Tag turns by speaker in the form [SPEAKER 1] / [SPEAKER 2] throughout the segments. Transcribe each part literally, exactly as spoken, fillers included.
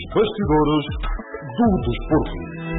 [SPEAKER 1] bastidores do desporto.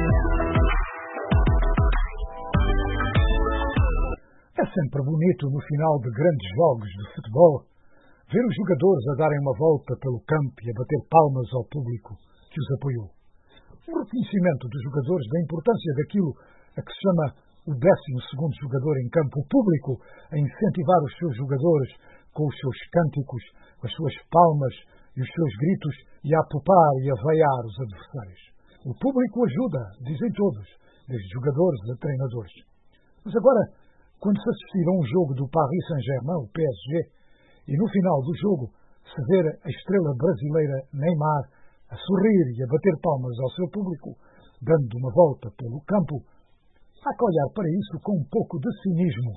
[SPEAKER 2] É sempre bonito, no final de grandes jogos de futebol, ver os jogadores a darem uma volta pelo campo e a bater palmas ao público que os apoiou. Um reconhecimento dos jogadores da importância daquilo a que se chama o décimo segundo jogador em campo, o público a incentivar os seus jogadores com os seus cânticos, as suas palmas e os seus gritos e a apupar e a vaiar os adversários. O público ajuda, dizem todos, desde jogadores a treinadores. Mas agora, quando se assistir a um jogo do Paris Saint-Germain, o P S G, e no final do jogo se ver a estrela brasileira Neymar a sorrir e a bater palmas ao seu público, dando uma volta pelo campo, há que olhar para isso com um pouco de cinismo.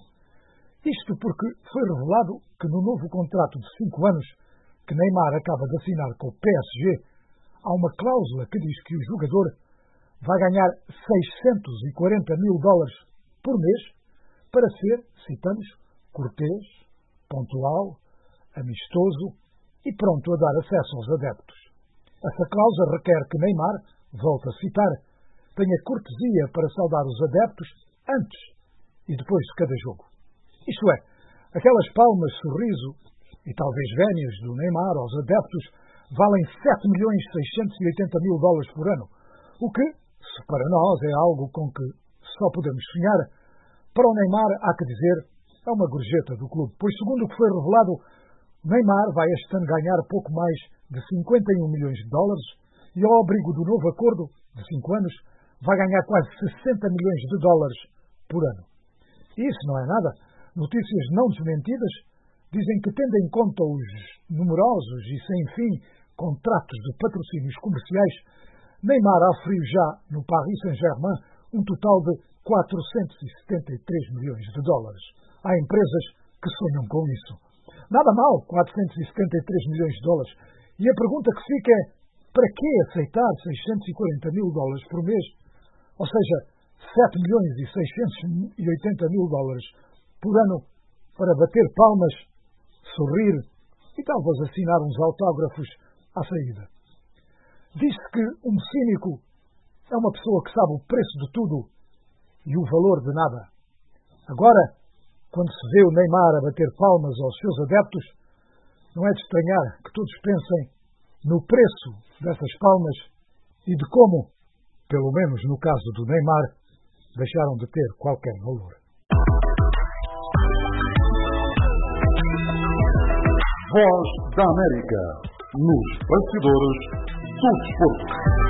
[SPEAKER 2] Isto porque foi revelado que no novo contrato de cinco anos que Neymar acaba de assinar com o P S G, há uma cláusula que diz que o jogador vai ganhar seiscentos e quarenta mil dólares por mês para ser, citamos, cortês, pontual, amistoso e pronto a dar acesso aos adeptos. Essa cláusula requer que Neymar, volto a citar, tenha cortesia para saudar os adeptos antes e depois de cada jogo. Isto é, aquelas palmas, sorriso e talvez vénias do Neymar aos adeptos valem sete milhões seiscentos e oitenta mil dólares por ano, o que, se para nós é algo com que só podemos sonhar, para o Neymar há que dizer é uma gorjeta do clube, pois segundo o que foi revelado, Neymar vai este ano ganhar pouco mais de cinquenta e um milhões de dólares e ao abrigo do novo acordo de cinco anos vai ganhar quase sessenta milhões de dólares por ano. E isso não é nada. Notícias não desmentidas dizem que, tendo em conta os numerosos e sem fim contratos de patrocínios comerciais, Neymar aferiu já no Paris Saint-Germain um total de quatrocentos e setenta e três milhões de dólares. Há empresas que sonham com isso. Nada mal, quatrocentos e setenta e três milhões de dólares. E a pergunta que fica é, para que aceitar seiscentos e quarenta mil dólares por mês? Ou seja, sete milhões e seiscentos e oitenta mil dólares por ano para bater palmas, sorrir e talvez assinar uns autógrafos à saída. Diz-se que um cínico é uma pessoa que sabe o preço de tudo e o valor de nada. Agora, quando se vê o Neymar a bater palmas aos seus adeptos, não é de estranhar que todos pensem no preço dessas palmas e de como, pelo menos no caso do Neymar, deixaram de ter qualquer valor.
[SPEAKER 1] Voz da América, nos bastidores do desporto.